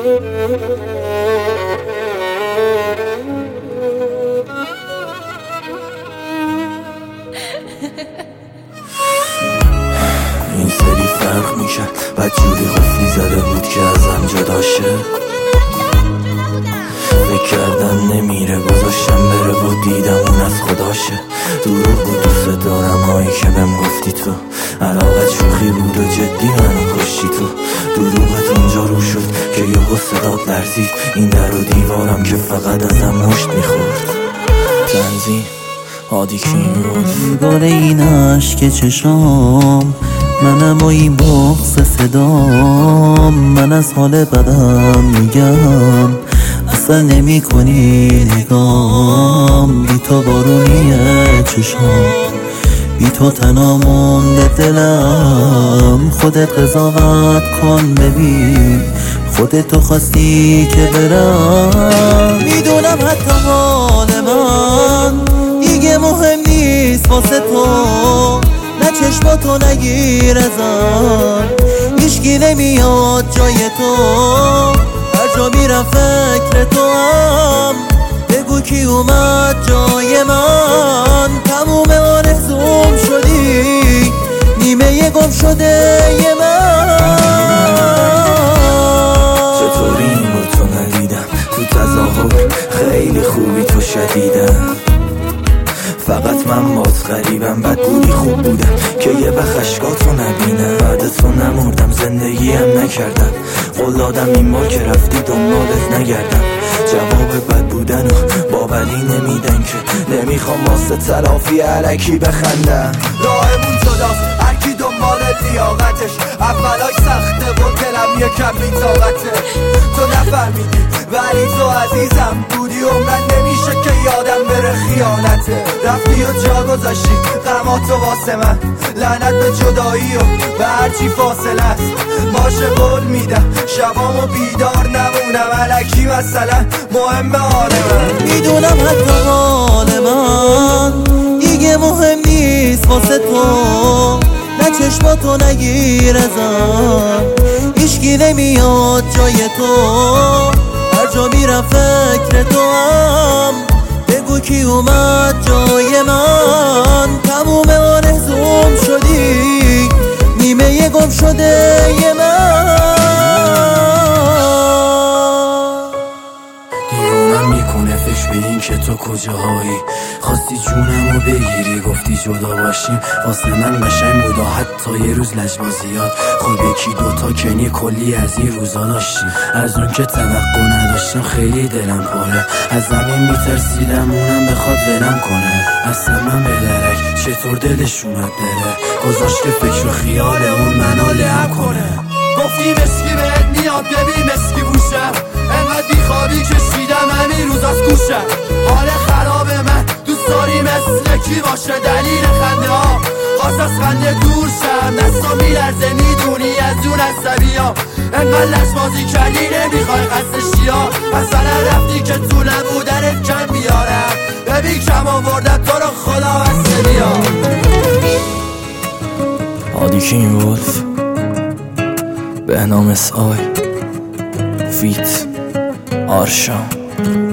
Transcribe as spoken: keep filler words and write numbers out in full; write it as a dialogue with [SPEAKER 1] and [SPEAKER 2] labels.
[SPEAKER 1] این سری فرق میکرد بعد جوری قفلی زده بود که ازم جدا شه. فکر کردم نمیره گذاشتم بره و دیدم اون از خداشه. دروغ بود دوست دارم هایی که بهم گفتی تو، علاقت شوخی بود و جدی منو کشتی تو. دروغت اونجا رو شد که یهو صدات لرزید، این در و دیوارم که فقط ازم مشت میخورد. تنظیم هادی کینگ.
[SPEAKER 2] گل این عشق چشام منم و این بغض صدام، من از حال بدم میگم اصلا نمی کنی نگام. بی تو بارونیه چشام، بی تو تنها مونده دلم. خودت قضاوت کن ببین، خودت تو خواستی که برم. میدونم حتی حال من دیگه مهم نیست واسه تو، نه چشماتو نگیر ازم، هیچکی نمیاد جای تو. هر جا میرم فکر تو هم، بگو کی اومد جای من. تموم آرزوم شدی، نیمه گم شده ی من.
[SPEAKER 1] چطوری اینو تو ندیدم تو تظاهر، خیلی خوبی تو شدیدم. فقط من باز غریبم، بد بودی خوب بودم که یه بخشگاتو نبینم. بعد تو نمردم زندگی هم نکردم، قول دادم این بار که رفتی دنبالت نگردم. جواب بد بودن و باوری نمیدن که نمیخوام واسه تلافی علکی بخندم. راهمون جداست هرکی دنبال لیاقتش، اولای سخته و دلم یکم بی طاقته. تو نفهمیدی ولی تو عزیزم بودی، عمرن نمیشه که یادم بره خیانته. رفتی و جا گذاشتی غماتو واسه من، لعنت به جدایی و به هرچی فاصله است. باشه قول میدم شبامو بیدار نمونم، الکی مثلا مهم حال من.
[SPEAKER 2] میدونم حتی حال من دیگه مهم نیست واسه تو، نه چشماتو نگیر ازم، هیچکی نمیاد جای تو. هر جا میرم فکر تو هم، بگو کی اومد جای من. تموم آرزوم شدی، نیمه گم شده ی من.
[SPEAKER 1] دیوونم میکنه فکر به این که تو کجاهایی، خواستی جونمو بگیری گفتی جدا باشیم. واسه من قشنگ بود و حتی یه روز لجبازیات، خود یکی دوتا کنی کلی از این روزا داشتیم. از اون که توقع نداشتم خیلی دلم پره، از زمین میترسیدم اونم بخواد ولم کنه. اصلا من به درک چطور دلش اومد بره، گذاشت فکر و خیال اون منو لعب کنه.
[SPEAKER 3] گفتی مسکی بهت میاد ببین مسکی بوشم، انقدر بیخوابی کشیدم همین روز از گوشم. حال خرابه من دوست داری مثل کی باشه دلیل خنده ها، خواست از خنده دور شم دستا میلرزه میدونی از اون عصبی ها. انقدر لشبازی کردی نمیخوای خستشی ها، مثلا رفتی که تو نبودنت کم بیارم. ببین کم آوردم تو رو خدا بسته بیا.
[SPEAKER 1] هادی کینگ ولف به نام سای فیت آرشان.